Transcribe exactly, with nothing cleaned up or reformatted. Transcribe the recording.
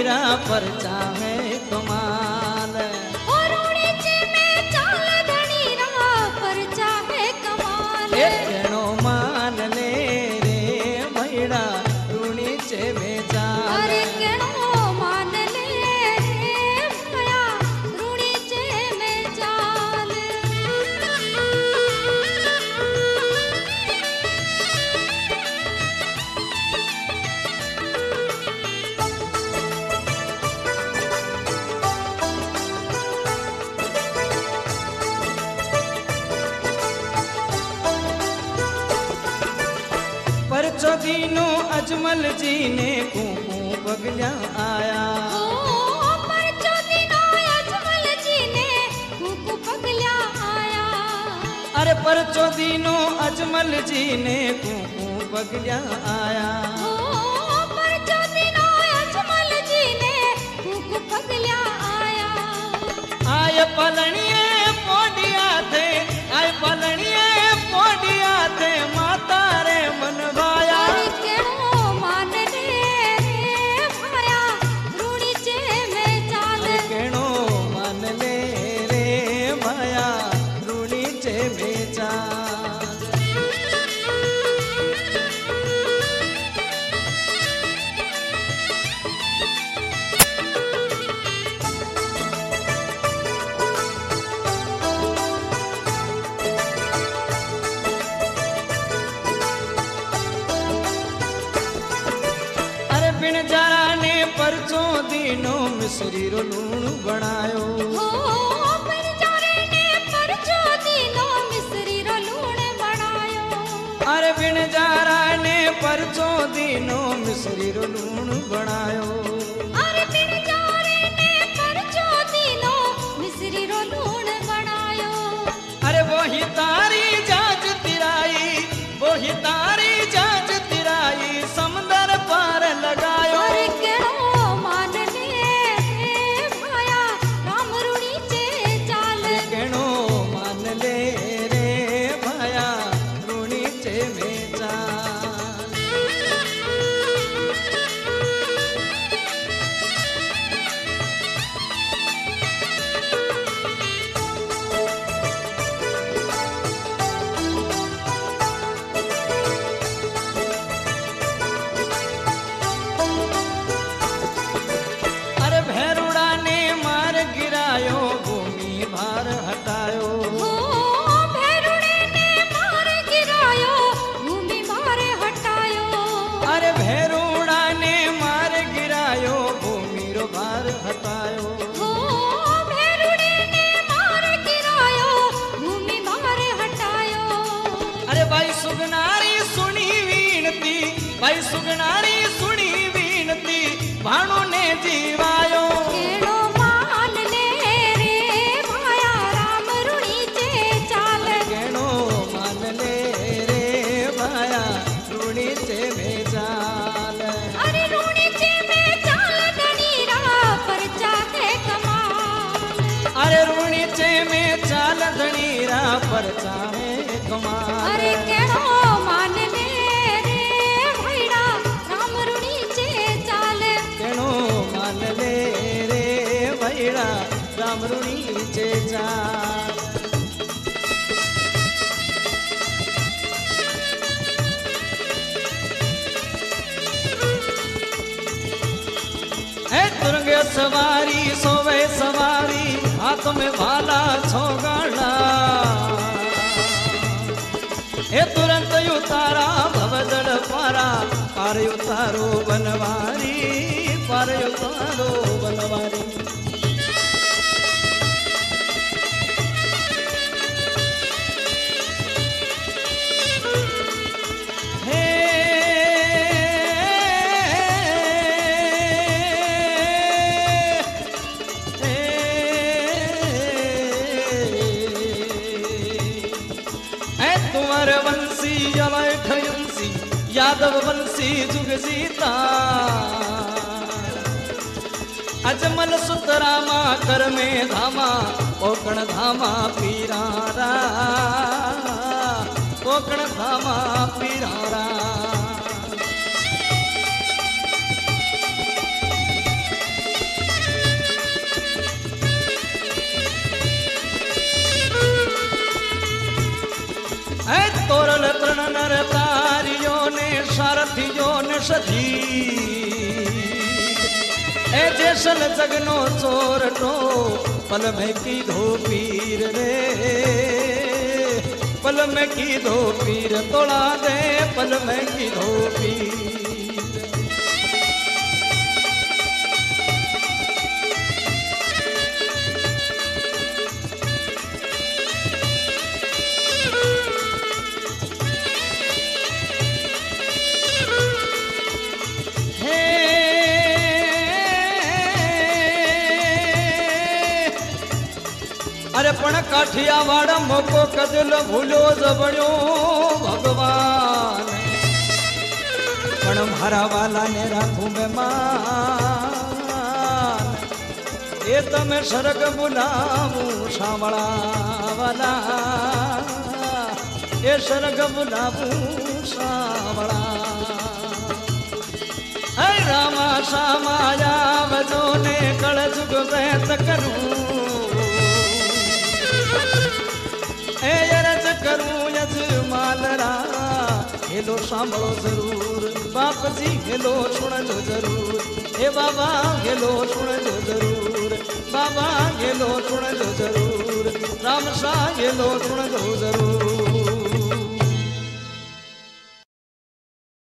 धनीरा पर चाहे कमाल ए केणो मान ले रे भैड़ा रूणी चे में चाल अरे केणो मान ले रे भया रूणी चे में चाल परचो दीनो अजमल जी ने कुकू पगल्या आया ओ परचो दीनो अजमल जी ने कुकू पगल्या आया अरे परचो दीनो अजमल जी ने कुकू पगल्या आया ओ परचो दीनो अजमल जी ने कुकू पगल्या आया आय पलणिए पोडिया थे आय पलणिए पोडिया थे माता रे मन भाया अरे केणो मान ले रे भया रूणी चे में चाल केणो मान ले रे भया रूणी चे में चाल अरे बिन जरा ने परचो दीनो मिसरी रो लूण बनायो हो बिन जारे ने परचो दीनो मिसरी रो लूण बनायो अरे बिन जरा ने परचो दीनो मिसरी रो लूण बनायो अरे बिन जारे ने परचो दीनो मिसरी रो लूण बनायो अरे वो ही तारी जाज तिराई वो ही तारी जाज तिराई समंदर पार लगायो अरे केणो मान ले रे भया राम रूणी चे चाल केणो मान ले रे भया रूणी चे में चाल अरे भैरुड़ा ने मार गिरायो भूमि भार हटायो हो भैरुणे ने मार गिरायो भूमि भार हटायो अरे भैरुड़ा ने मार गिरायो भूमि रो भार हटायो हो भैरुणे ने मार गिरायो भूमि भार हटायो अरे भाई सुगनारी सुनी वीणती भाई सुगनारी सुनी वीणती भाणो ने जीवायो केणो मान ले रे भया राम रूणी चे चाल केणो मान ले रे भाया रूणी चे में चाल अरे रूणी चे में चाल धनीरा पर चाहे कमाल अरे रूणी चे में चाल धनीरा पर चाहे कमाल अरे केणो मान ले रे भैड़ा राम रूणी चे चाल केणो मान ले रे भैड़ा राम रूणी चे चाल ए तुरंगे सवारी सोवे सवारी हाथ में भाला छोगाड़ा ए तुरंत उतारा भवदड़ पारा पार उतारो बनवारी पार उतारो बनवारी हे कुंवर वंशी अलैठ यंसी यादव वंशी जुग जीता अजमल सुतरामा कर में धामा कोकण धामा पीरारा कोकण धामा पीरारा सधी ए जैसल जगनो चोरटो पल में की धो पीर रे पल में की धो पीर तोड़ा दे पल में की धो पीर अरे पण काठियावाड़ मोको कदल भूलो जबड़ो भगवान पण मारा वाला ने राखू में मान ए तमे सरग बुलावू सावड़ा वाला ए सरग बुलावू सावड़ा ऐ रामा सामाया वजो ने कल जुग बैत करूं ए अरज करूं यजमालरा हेलो सांभळो जरूर बाप जी हेलो सुणजो जरूर ए बाबा हेलो सुणजो जरूर बाबा हेलो सुणजो जरूर राम सा हेलो सुणजो जरूर